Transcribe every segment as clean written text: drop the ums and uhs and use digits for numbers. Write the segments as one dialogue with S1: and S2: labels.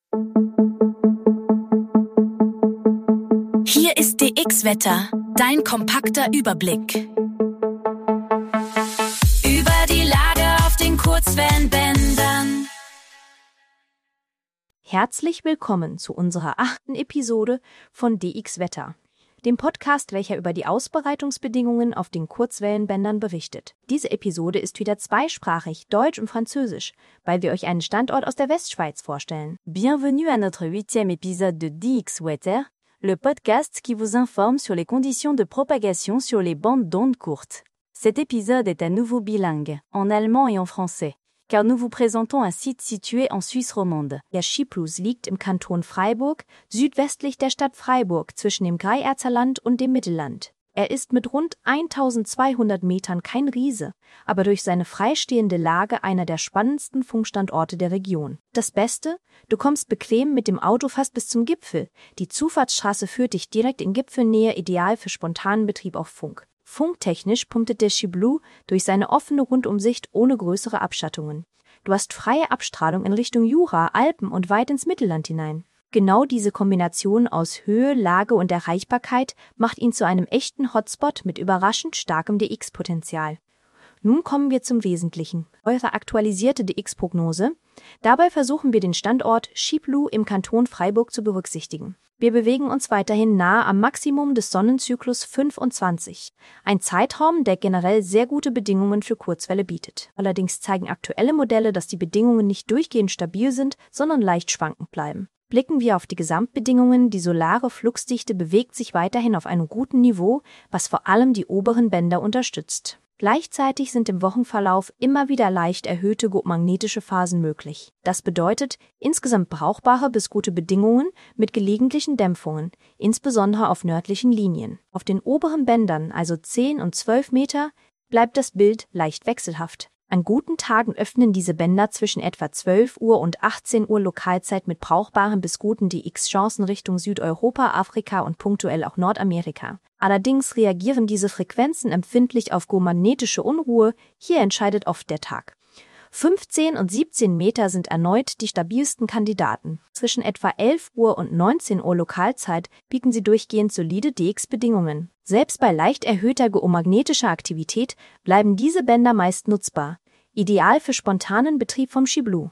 S1: Hier ist DX-Wetter, dein kompakter Überblick. Über die Lage auf den Kurzwellenbändern.
S2: Herzlich willkommen zu unserer 8. Episode von DX-Wetter, dem Podcast, welcher über die Ausbreitungsbedingungen auf den Kurzwellenbändern berichtet. Diese Episode ist wieder zweisprachig, Deutsch und Französisch, weil wir euch einen Standort aus der Westschweiz vorstellen. Bienvenue à notre 8e épisode de DX-Wetter, le podcast qui vous informe sur les conditions de propagation sur les bandes d'ondes courtes. Cet épisode est à nouveau bilingue, en allemand et en français, car nous vous présentons un site situé en Suisse romande. Der Chyprus liegt im Kanton Freiburg, südwestlich der Stadt Freiburg, zwischen dem Greierzer Land und dem Mittelland. Er ist mit rund 1200 Metern kein Riese, aber durch seine freistehende Lage einer der spannendsten Funkstandorte der Region. Das Beste? Du kommst bequem mit dem Auto fast bis zum Gipfel. Die Zufahrtsstraße führt dich direkt in Gipfelnähe, ideal für spontanen Betrieb auf Funk. Funktechnisch punktet der Chyblou durch seine offene Rundumsicht ohne größere Abschattungen. Du hast freie Abstrahlung in Richtung Jura, Alpen und weit ins Mittelland hinein. Genau diese Kombination aus Höhe, Lage und Erreichbarkeit macht ihn zu einem echten Hotspot mit überraschend starkem DX-Potenzial. Nun kommen wir zum Wesentlichen, eure aktualisierte DX-Prognose. Dabei versuchen wir den Standort Chyblou im Kanton Freiburg zu berücksichtigen. Wir bewegen uns weiterhin nahe am Maximum des Sonnenzyklus 25, ein Zeitraum, der generell sehr gute Bedingungen für Kurzwelle bietet. Allerdings zeigen aktuelle Modelle, dass die Bedingungen nicht durchgehend stabil sind, sondern leicht schwankend bleiben. Blicken wir auf die Gesamtbedingungen, die solare Fluxdichte bewegt sich weiterhin auf einem guten Niveau, was vor allem die oberen Bänder unterstützt. Gleichzeitig sind im Wochenverlauf immer wieder leicht erhöhte magnetische Phasen möglich. Das bedeutet insgesamt brauchbare bis gute Bedingungen mit gelegentlichen Dämpfungen, insbesondere auf nördlichen Linien. Auf den oberen Bändern, also 10 und 12 Meter, bleibt das Bild leicht wechselhaft. An guten Tagen öffnen diese Bänder zwischen etwa 12 Uhr und 18 Uhr Lokalzeit mit brauchbaren bis guten DX-Chancen Richtung Südeuropa, Afrika und punktuell auch Nordamerika. Allerdings reagieren diese Frequenzen empfindlich auf magnetische Unruhe, hier entscheidet oft der Tag. 15 und 17 Meter sind erneut die stabilsten Kandidaten. Zwischen etwa 11 Uhr und 19 Uhr Lokalzeit bieten sie durchgehend solide DX-Bedingungen. Selbst bei leicht erhöhter geomagnetischer Aktivität bleiben diese Bänder meist nutzbar. Ideal für spontanen Betrieb vom Chyblou.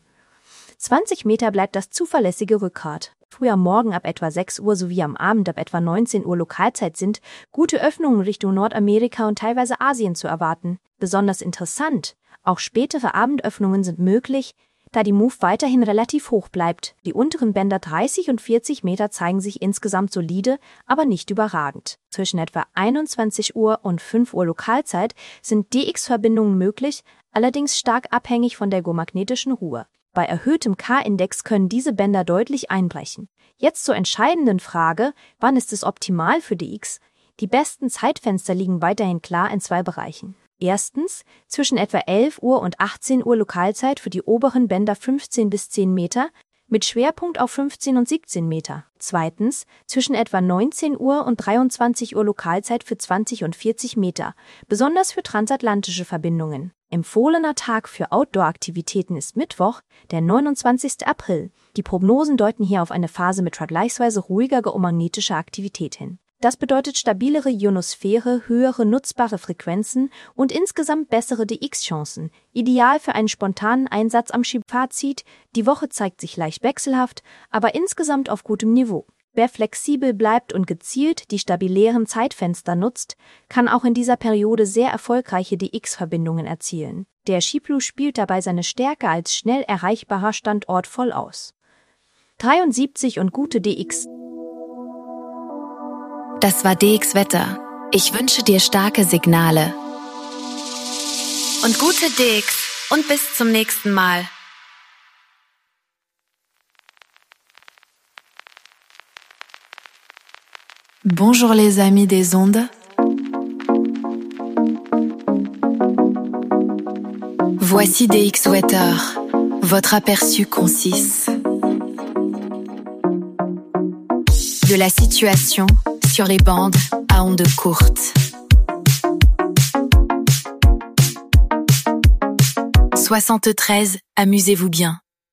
S2: 20 Meter bleibt das zuverlässige Rückgrat. Früh am Morgen ab etwa 6 Uhr sowie am Abend ab etwa 19 Uhr Lokalzeit sind gute Öffnungen Richtung Nordamerika und teilweise Asien zu erwarten. Besonders interessant, auch spätere Abendöffnungen sind möglich, da die Move weiterhin relativ hoch bleibt. Die unteren Bänder 30 und 40 Meter zeigen sich insgesamt solide, aber nicht überragend. Zwischen etwa 21 Uhr und 5 Uhr Lokalzeit sind DX-Verbindungen möglich, allerdings stark abhängig von der geomagnetischen Ruhe. Bei erhöhtem K-Index können diese Bänder deutlich einbrechen. Jetzt zur entscheidenden Frage, wann ist es optimal für DX? Die besten Zeitfenster liegen weiterhin klar in 2 Bereichen. Erstens, zwischen etwa 11 Uhr und 18 Uhr Lokalzeit für die oberen Bänder 15 bis 10 Meter, mit Schwerpunkt auf 15 und 17 Meter. Zweitens, zwischen etwa 19 Uhr und 23 Uhr Lokalzeit für 20 und 40 Meter, besonders für transatlantische Verbindungen. Empfohlener Tag für Outdoor-Aktivitäten ist Mittwoch, der 29. April. Die Prognosen deuten hier auf eine Phase mit vergleichsweise ruhiger geomagnetischer Aktivität hin. Das bedeutet stabilere Ionosphäre, höhere nutzbare Frequenzen und insgesamt bessere DX-Chancen, ideal für einen spontanen Einsatz am Chyblou-Fazit. Die Woche zeigt sich leicht wechselhaft, aber insgesamt auf gutem Niveau. Wer flexibel bleibt und gezielt die stabilären Zeitfenster nutzt, kann auch in dieser Periode sehr erfolgreiche DX-Verbindungen erzielen. Der Chyblou spielt dabei seine Stärke als schnell erreichbarer Standort voll aus. 73 und gute DX.
S1: Das war DX-Wetter. Ich wünsche dir starke Signale. Und gute DX. Und bis zum nächsten Mal.
S3: Bonjour les amis des ondes. Voici DX-Wetter, votre aperçu concis de la situation sur les bandes à ondes courtes. 73, amusez-vous bien.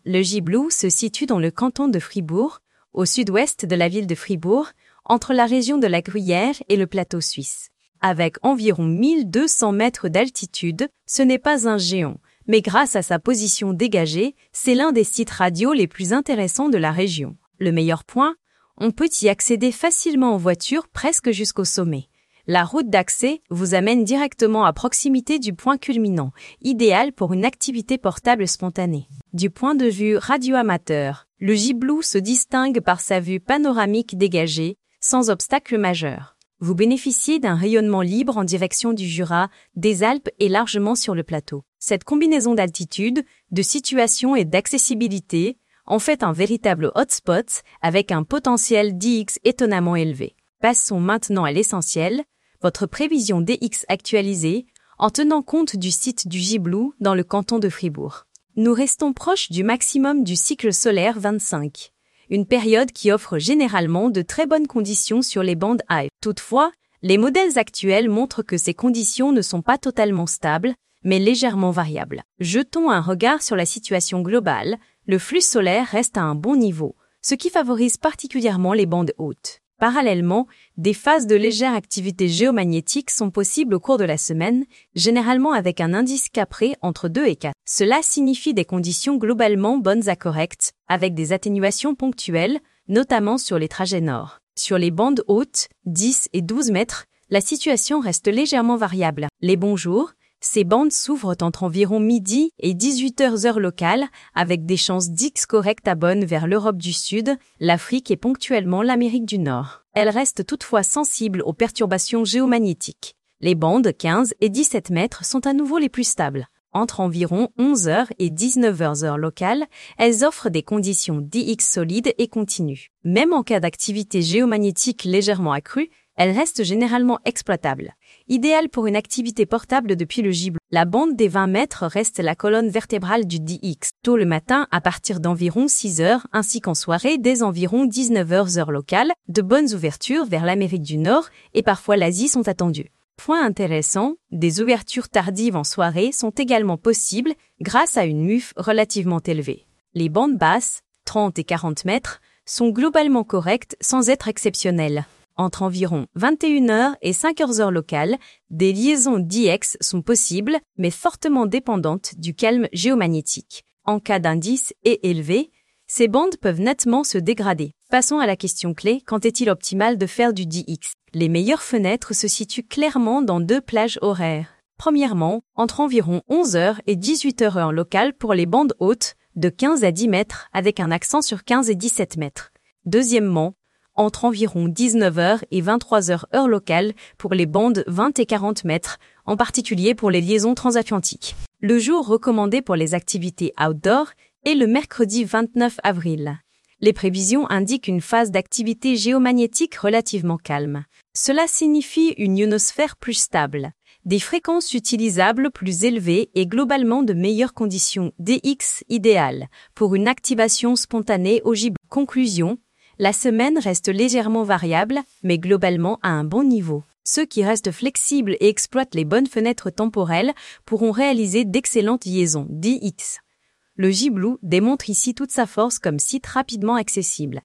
S2: Le Gibelou se situe dans le canton de Fribourg, au sud-ouest de la ville de Fribourg, entre la région de la Gruyère et le plateau suisse. Avec environ 1200 mètres d'altitude, ce n'est pas un géant, mais grâce à sa position dégagée, c'est l'un des sites radio les plus intéressants de la région. Le meilleur point, on peut y accéder facilement en voiture presque jusqu'au sommet. La route d'accès vous amène directement à proximité du point culminant, idéal pour une activité portable spontanée. Du point de vue radioamateur, le Gibelou se distingue par sa vue panoramique dégagée, sans obstacle majeur. Vous bénéficiez d'un rayonnement libre en direction du Jura, des Alpes et largement sur le plateau. Cette combinaison d'altitude, de situation et d'accessibilité en fait un véritable hotspot avec un potentiel DX étonnamment élevé. Passons maintenant à l'essentiel, votre prévision DX actualisée en tenant compte du site du Gibelou dans le canton de Fribourg. Nous restons proches du maximum du cycle solaire 25, une période qui offre généralement de très bonnes conditions sur les bandes A. Toutefois, les modèles actuels montrent que ces conditions ne sont pas totalement stables, mais légèrement variables. Jetons un regard sur la situation globale, le flux solaire reste à un bon niveau, ce qui favorise particulièrement les bandes hautes. Parallèlement, des phases de légère activité géomagnétique sont possibles au cours de la semaine, généralement avec un indice capré entre 2 et 4. Cela signifie des conditions globalement bonnes à correctes, avec des atténuations ponctuelles, notamment sur les trajets nord. Sur les bandes hautes, 10 et 12 mètres, la situation reste légèrement variable. Les bons jours, ces bandes s'ouvrent entre environ midi et 18h heure locale, avec des chances d'X correctes à bonnes vers l'Europe du Sud, l'Afrique et ponctuellement l'Amérique du Nord. Elles restent toutefois sensibles aux perturbations géomagnétiques. Les bandes 15 et 17 mètres sont à nouveau les plus stables. Entre environ 11h et 19h heure locale, elles offrent des conditions DX solides et continues. Même en cas d'activité géomagnétique légèrement accrue, elles restent généralement exploitables. Idéal pour une activité portable depuis le Gibelou. La bande des 20 mètres reste la colonne vertébrale du DX. Tôt le matin, à partir d'environ 6 heures, ainsi qu'en soirée, dès environ 19h heure locale, de bonnes ouvertures vers l'Amérique du Nord et parfois l'Asie sont attendues. Point intéressant, des ouvertures tardives en soirée sont également possibles grâce à une MUF relativement élevée. Les bandes basses, 30 et 40 mètres, sont globalement correctes sans être exceptionnelles. Entre environ 21h et 5h heure locale, des liaisons DX sont possibles, mais fortement dépendantes du calme géomagnétique. En cas d'indice et élevé, ces bandes peuvent nettement se dégrader. Passons à la question clé, quand est-il optimal de faire du DX? Les meilleures fenêtres se situent clairement dans 2 plages horaires. Premièrement, entre environ 11h et 18h heure locale pour les bandes hautes, de 15 à 10 mètres, avec un accent sur 15 et 17 mètres. Deuxièmement, entre environ 19h et 23h heure locale pour les bandes 20 et 40 mètres, en particulier pour les liaisons transatlantiques. Le jour recommandé pour les activités outdoor est le mercredi 29 avril. Les prévisions indiquent une phase d'activité géomagnétique relativement calme. Cela signifie une ionosphère plus stable, des fréquences utilisables plus élevées et globalement de meilleures conditions DX idéales pour une activation spontanée au Gibelou. Conclusion, la semaine reste légèrement variable, mais globalement à un bon niveau. Ceux qui restent flexibles et exploitent les bonnes fenêtres temporelles pourront réaliser d'excellentes liaisons DX. Le Gibelou démontre ici toute sa force comme site rapidement accessible.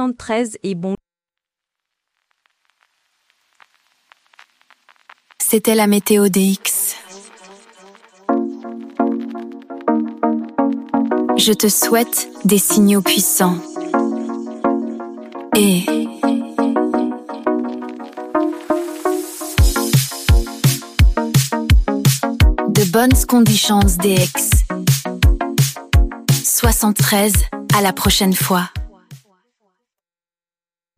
S2: 73 est bon.
S3: C'était la météo DX. Je te souhaite des signaux puissants et de bonnes conditions DX. 73, à la prochaine fois.